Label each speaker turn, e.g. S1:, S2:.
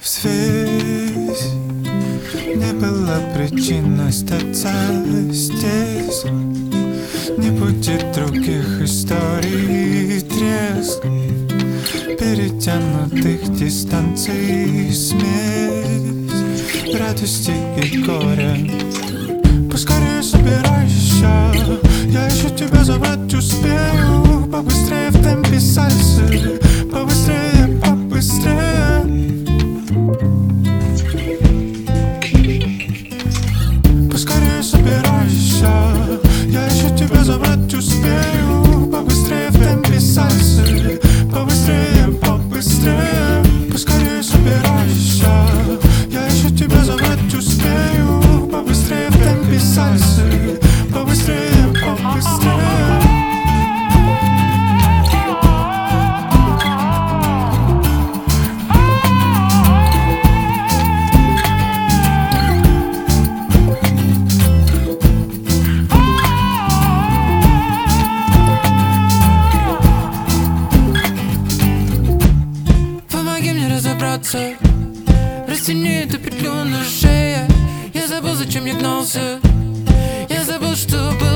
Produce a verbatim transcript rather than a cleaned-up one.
S1: Взвесь, не было причины остаться здесь. Не будет других историй, треск перетянутых дистанций, смесь радости и горя. Поскорее собирайся, я еще тебя забрать успею. Побыстрее в темпе сальсы, побыстрее, побыстрее. Поскорее собирайся, я еще тебя забрать успею. Побыстрее в темпе сальсы, побыстрее, побыстрее. Поскорее собирайся, я еще тебя забрать успею. Побыстрее в темпе сальсы, побыстрее, побыстрее.
S2: Растяни эту петлю на шее. Я забыл, зачем я гнался. Я забыл, что был.